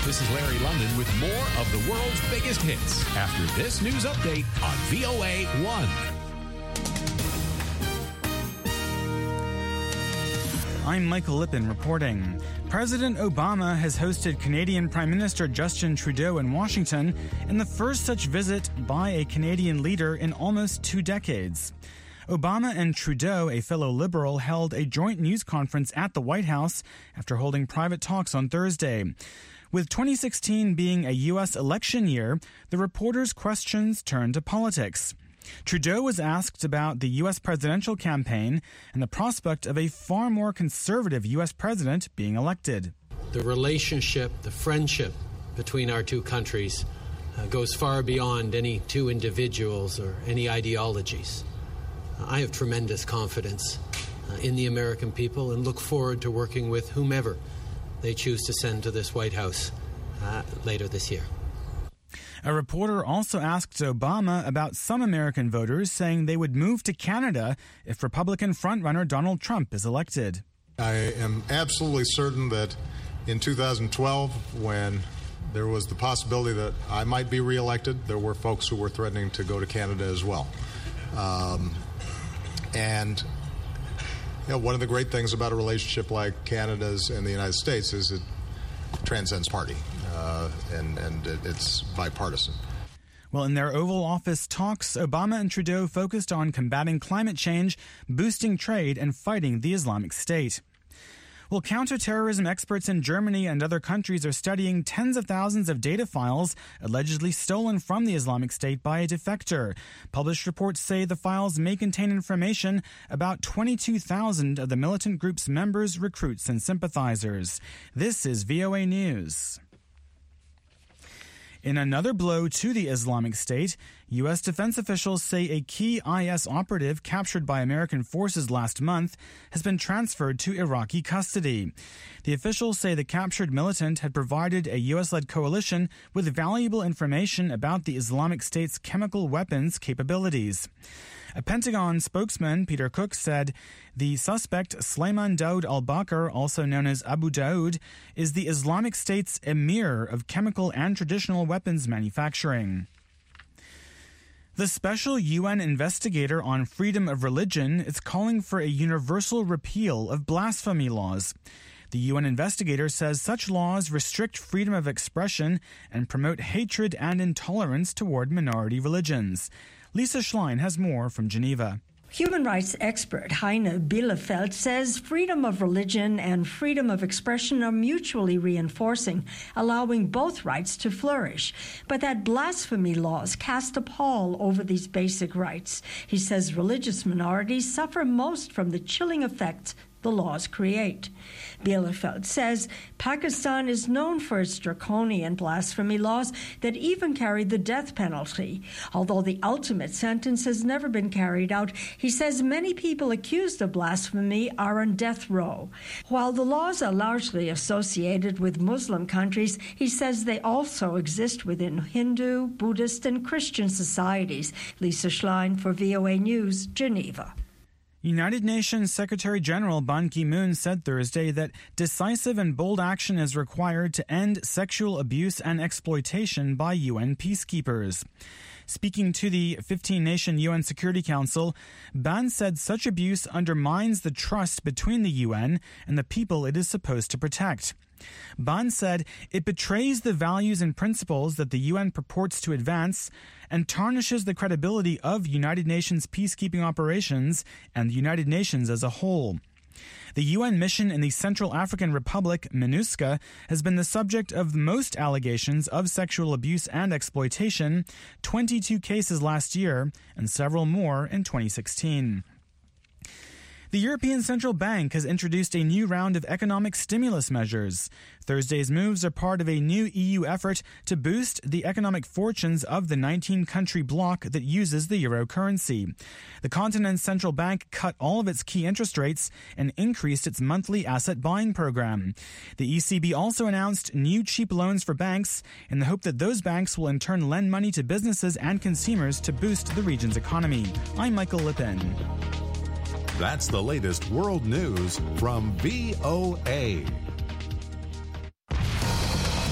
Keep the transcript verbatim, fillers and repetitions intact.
This is Larry London with more of the world's biggest hits after this news update on V O A one. I'm Michael Lippin reporting. President Obama has hosted Canadian Prime Minister Justin Trudeau in Washington in the first such visit by a Canadian leader in almost two decades. Obama and Trudeau, a fellow Liberal, held a joint news conference at the White House after holding private talks on Thursday. With twenty sixteen being a U S election year, the reporters' questions turned to politics. Trudeau was asked about the U S presidential campaign and the prospect of a far more conservative U S president being elected. The relationship, the friendship between our two countries uh, goes far beyond any two individuals or any ideologies. Uh, I have tremendous confidence uh, in the American people and look forward to working with whomever they choose to send to this White House uh, later this year. A reporter also asked Obama about some American voters saying they would move to Canada if Republican frontrunner Donald Trump is elected. I am absolutely certain that in two thousand twelve, when there was the possibility that I might be reelected, there were folks who were threatening to go to Canada as well. Um, and you know, one of the great things about a relationship like Canada's and the United States is it transcends party, uh, and, and it, it's bipartisan. Well, in their Oval Office talks, Obama and Trudeau focused on combating climate change, boosting trade, and fighting the Islamic State. Well, counterterrorism experts in Germany and other countries are studying tens of thousands of data files allegedly stolen from the Islamic State by a defector. Published reports say the files may contain information about twenty-two thousand of the militant group's members, recruits, and sympathizers. This is V O A News. In another blow to the Islamic State, U S defense officials say a key I S operative captured by American forces last month has been transferred to Iraqi custody. The officials say the captured militant had provided a U S-led coalition with valuable information about the Islamic State's chemical weapons capabilities. A Pentagon spokesman, Peter Cook, said the suspect, Sulaiman Daoud al-Bakr, also known as Abu Daoud, is the Islamic State's emir of chemical and traditional weapons manufacturing. The special U N investigator on freedom of religion is calling for a universal repeal of blasphemy laws. The U N investigator says such laws restrict freedom of expression and promote hatred and intolerance toward minority religions. Lisa Schlein has more from Geneva. Human rights expert Heine Bielefeld says freedom of religion and freedom of expression are mutually reinforcing, allowing both rights to flourish, but that blasphemy laws cast a pall over these basic rights. He says religious minorities suffer most from the chilling effects the laws create. Bielefeld says Pakistan is known for its draconian blasphemy laws that even carry the death penalty. Although the ultimate sentence has never been carried out, he says many people accused of blasphemy are on death row. While the laws are largely associated with Muslim countries, he says they also exist within Hindu, Buddhist, and Christian societies. Lisa Schlein for V O A News, Geneva. United Nations Secretary General Ban Ki-moon said Thursday that decisive and bold action is required to end sexual abuse and exploitation by U N peacekeepers. Speaking to the fifteen-nation U N Security Council, Ban said such abuse undermines the trust between the U N and the people it is supposed to protect. Ban said it betrays the values and principles that the U N purports to advance and tarnishes the credibility of United Nations peacekeeping operations and the United Nations as a whole. The U N mission in the Central African Republic, MINUSCA, has been the subject of most allegations of sexual abuse and exploitation, twenty-two cases last year and several more in twenty sixteen. The European Central Bank has introduced a new round of economic stimulus measures. Thursday's moves are part of a new E U effort to boost the economic fortunes of the nineteen-country bloc that uses the euro currency. The continent's central bank cut all of its key interest rates and increased its monthly asset buying program. The E C B also announced new cheap loans for banks in the hope that those banks will in turn lend money to businesses and consumers to boost the region's economy. I'm Michael Lippin. That's the latest world news from V O A.